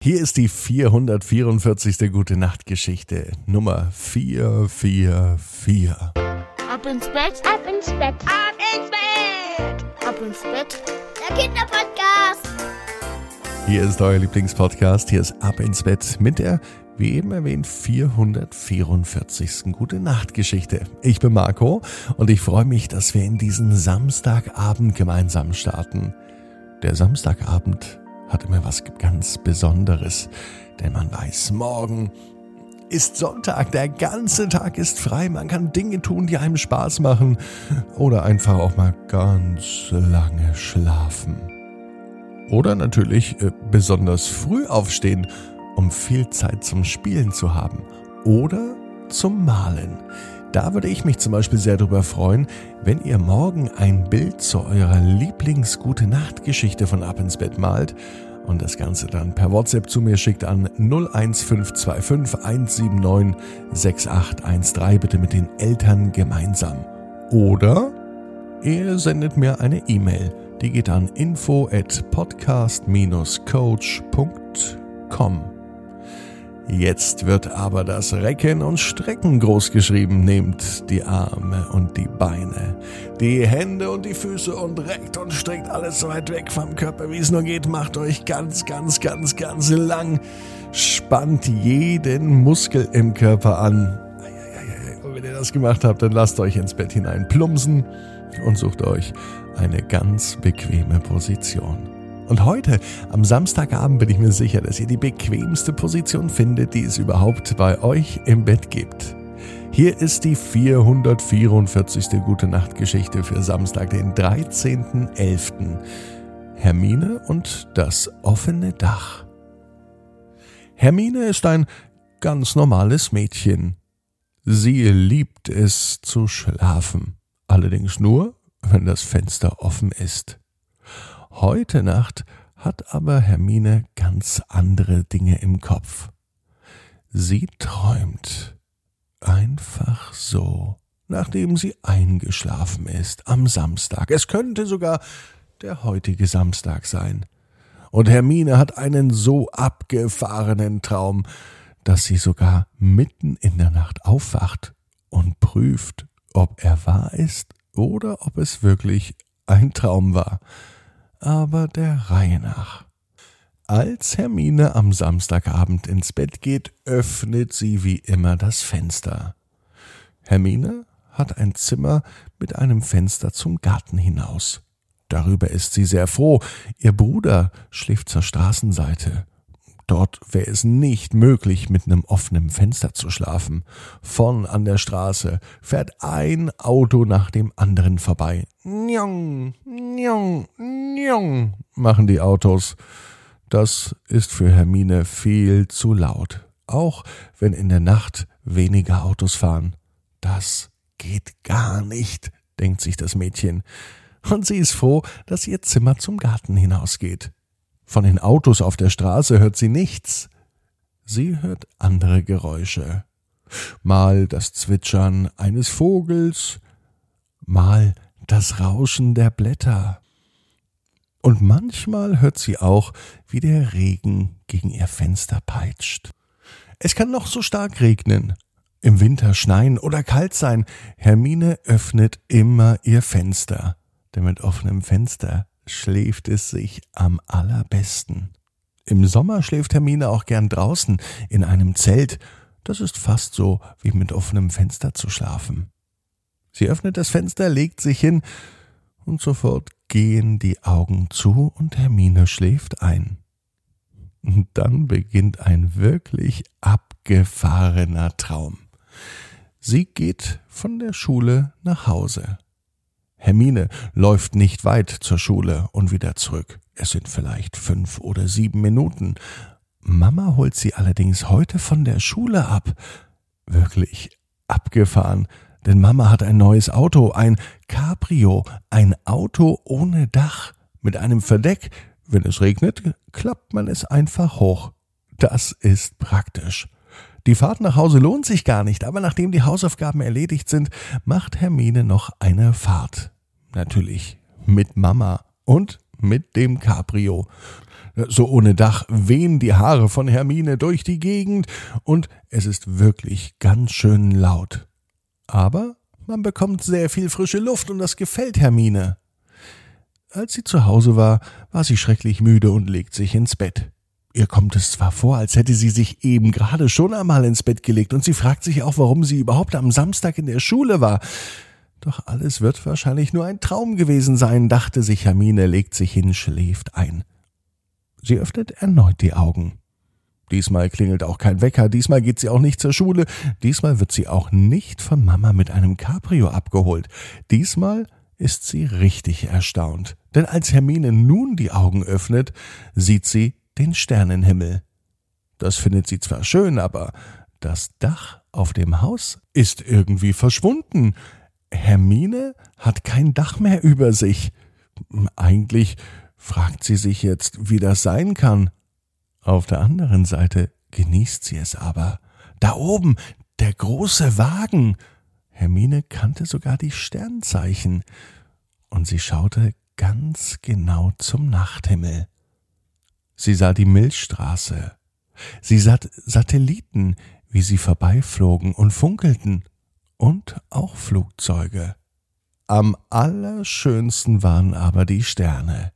Hier ist die 444. Gute-Nacht-Geschichte Nummer 444. Ab ins Bett, ab ins Bett, ab ins Bett, ab ins Bett. Der Kinderpodcast. Hier ist euer Lieblingspodcast. Hier ist Ab ins Bett mit der, wie eben erwähnt, 444. Gute-Nacht-Geschichte. Ich bin Marco und ich freue mich, dass wir in diesen Samstagabend gemeinsam starten. Der Samstagabend hat immer was ganz Besonderes, denn man weiß, morgen ist Sonntag, der ganze Tag ist frei, man kann Dinge tun, die einem Spaß machen oder einfach auch mal ganz lange schlafen. Oder natürlich besonders früh aufstehen, um viel Zeit zum Spielen zu haben oder zum Malen. Da würde ich mich zum Beispiel sehr darüber freuen, wenn ihr morgen ein Bild zu eurer Lieblings-Gute-Nacht-Geschichte von Ab ins Bett malt und das Ganze dann per WhatsApp zu mir schickt an 01525 179 6813, bitte mit den Eltern gemeinsam. Oder ihr sendet mir eine E-Mail, die geht an info@podcast-coach.com. Jetzt wird aber das Recken und Strecken großgeschrieben. Nehmt die Arme und die Beine, die Hände und die Füße und reckt und streckt alles so weit weg vom Körper, wie es nur geht. Macht euch ganz lang. Spannt jeden Muskel im Körper an. Und wenn ihr das gemacht habt, dann lasst euch ins Bett hinein plumpsen und sucht euch eine ganz bequeme Position. Und heute, am Samstagabend, bin ich mir sicher, dass ihr die bequemste Position findet, die es überhaupt bei euch im Bett gibt. Hier ist die 444. Gute-Nacht-Geschichte für Samstag, den 13.11. Hermine und das offene Dach. Hermine ist ein ganz normales Mädchen. Sie liebt es zu schlafen, allerdings nur, wenn das Fenster offen ist. Heute Nacht hat aber Hermine ganz andere Dinge im Kopf. Sie träumt einfach so, nachdem sie eingeschlafen ist am Samstag. Es könnte sogar der heutige Samstag sein. Und Hermine hat einen so abgefahrenen Traum, dass sie sogar mitten in der Nacht aufwacht und prüft, ob er wahr ist oder ob es wirklich ein Traum war. Aber der Reihe nach. Als Hermine am Samstagabend ins Bett geht, öffnet sie wie immer das Fenster. Hermine hat ein Zimmer mit einem Fenster zum Garten hinaus. Darüber ist sie sehr froh. Ihr Bruder schläft zur Straßenseite. Dort wäre es nicht möglich, mit einem offenen Fenster zu schlafen. Vorn an der Straße fährt ein Auto nach dem anderen vorbei. Njong, njong, njong, machen die Autos. Das ist für Hermine viel zu laut. Auch wenn in der Nacht weniger Autos fahren. Das geht gar nicht, denkt sich das Mädchen. Und sie ist froh, dass ihr Zimmer zum Garten hinausgeht. Von den Autos auf der Straße hört sie nichts. Sie hört andere Geräusche. Mal das Zwitschern eines Vogels, mal das Rauschen der Blätter. Und manchmal hört sie auch, wie der Regen gegen ihr Fenster peitscht. Es kann noch so stark regnen, im Winter schneien oder kalt sein. Hermine öffnet immer ihr Fenster, denn mit offenem Fenster schläft es sich am allerbesten. Im Sommer schläft Hermine auch gern draußen in einem Zelt. Das ist fast so, wie mit offenem Fenster zu schlafen. Sie öffnet das Fenster, legt sich hin und sofort gehen die Augen zu und Hermine schläft ein. Und dann beginnt ein wirklich abgefahrener Traum. Sie geht von der Schule nach Hause. Hermine läuft nicht weit zur Schule und wieder zurück. Es sind vielleicht 5 oder 7 Minuten. Mama holt sie allerdings heute von der Schule ab. Wirklich abgefahren, denn Mama hat ein neues Auto, ein Cabrio, ein Auto ohne Dach, mit einem Verdeck. Wenn es regnet, klappt man es einfach hoch. Das ist praktisch. Die Fahrt nach Hause lohnt sich gar nicht, aber nachdem die Hausaufgaben erledigt sind, macht Hermine noch eine Fahrt. Natürlich mit Mama und mit dem Cabrio. So ohne Dach wehen die Haare von Hermine durch die Gegend und es ist wirklich ganz schön laut. Aber man bekommt sehr viel frische Luft und das gefällt Hermine. Als sie zu Hause war, war sie schrecklich müde und legt sich ins Bett. Ihr kommt es zwar vor, als hätte sie sich eben gerade schon einmal ins Bett gelegt und sie fragt sich auch, warum sie überhaupt am Samstag in der Schule war. Doch alles wird wahrscheinlich nur ein Traum gewesen sein, dachte sich Hermine, legt sich hin, schläft ein. Sie öffnet erneut die Augen. Diesmal klingelt auch kein Wecker, diesmal geht sie auch nicht zur Schule, diesmal wird sie auch nicht von Mama mit einem Cabrio abgeholt. Diesmal ist sie richtig erstaunt, denn als Hermine nun die Augen öffnet, sieht sie den Sternenhimmel. Das findet sie zwar schön, aber das Dach auf dem Haus ist irgendwie verschwunden. Hermine hat kein Dach mehr über sich. Eigentlich fragt sie sich jetzt, wie das sein kann. Auf der anderen Seite genießt sie es aber. Da oben, der große Wagen. Hermine kannte sogar die Sternzeichen. Und sie schaute ganz genau zum Nachthimmel. Sie sah die Milchstraße. Sie sah Satelliten, wie sie vorbeiflogen und funkelten. Und auch Flugzeuge. Am allerschönsten waren aber die Sterne.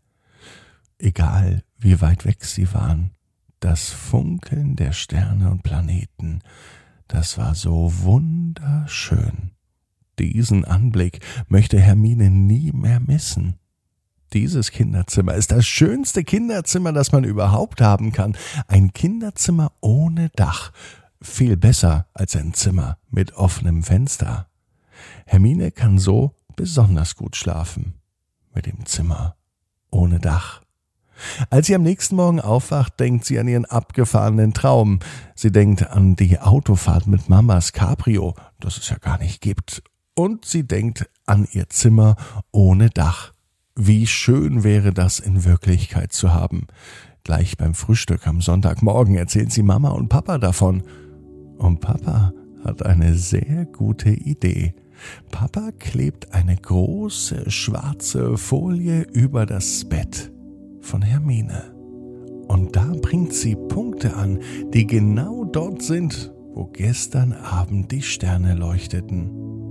Egal, wie weit weg sie waren, das Funkeln der Sterne und Planeten, das war so wunderschön. Diesen Anblick möchte Hermine nie mehr missen. Dieses Kinderzimmer ist das schönste Kinderzimmer, das man überhaupt haben kann. Ein Kinderzimmer ohne Dach. Viel besser als ein Zimmer mit offenem Fenster. Hermine kann so besonders gut schlafen. Mit dem Zimmer ohne Dach. Als sie am nächsten Morgen aufwacht, denkt sie an ihren abgefahrenen Traum. Sie denkt an die Autofahrt mit Mamas Cabrio, das es ja gar nicht gibt. Und sie denkt an ihr Zimmer ohne Dach. Wie schön wäre das in Wirklichkeit zu haben. Gleich beim Frühstück am Sonntagmorgen erzählt sie Mama und Papa davon. Und Papa hat eine sehr gute Idee. Papa klebt eine große schwarze Folie über das Bett von Hermine. Und da bringt sie Punkte an, die genau dort sind, wo gestern Abend die Sterne leuchteten.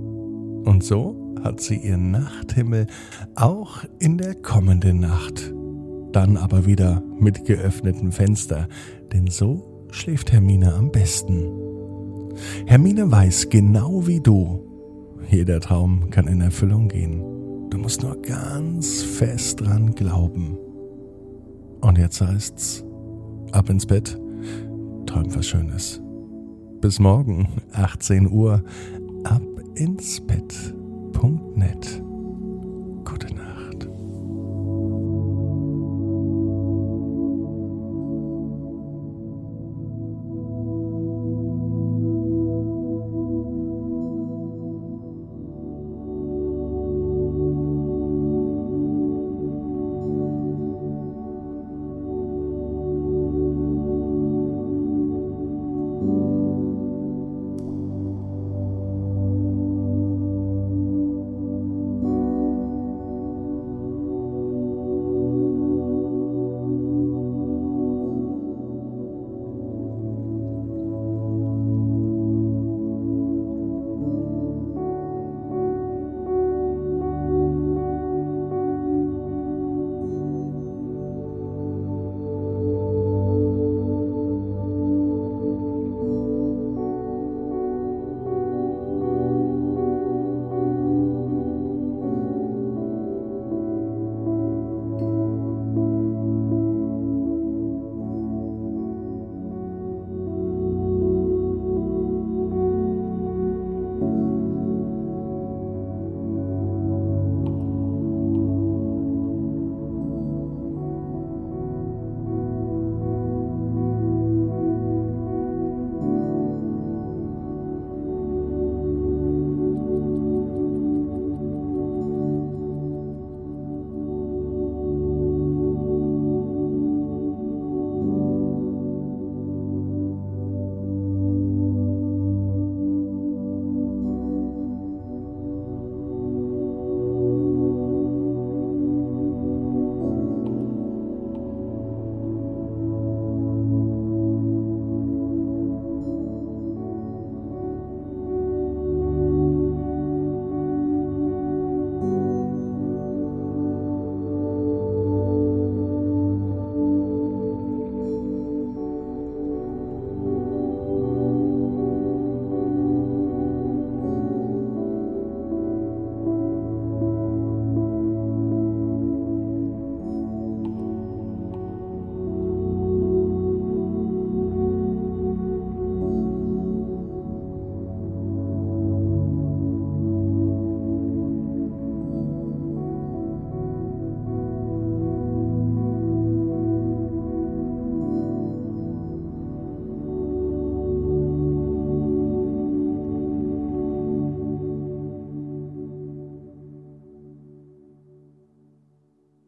Und so hat sie ihren Nachthimmel auch in der kommenden Nacht. Dann aber wieder mit geöffnetem Fenster, denn so schläft Hermine am besten. Hermine weiß genau wie du, jeder Traum kann in Erfüllung gehen. Du musst nur ganz fest dran glauben. Und jetzt heißt's, ab ins Bett, träum was Schönes. Bis morgen, 18 Uhr, abinsbett.net.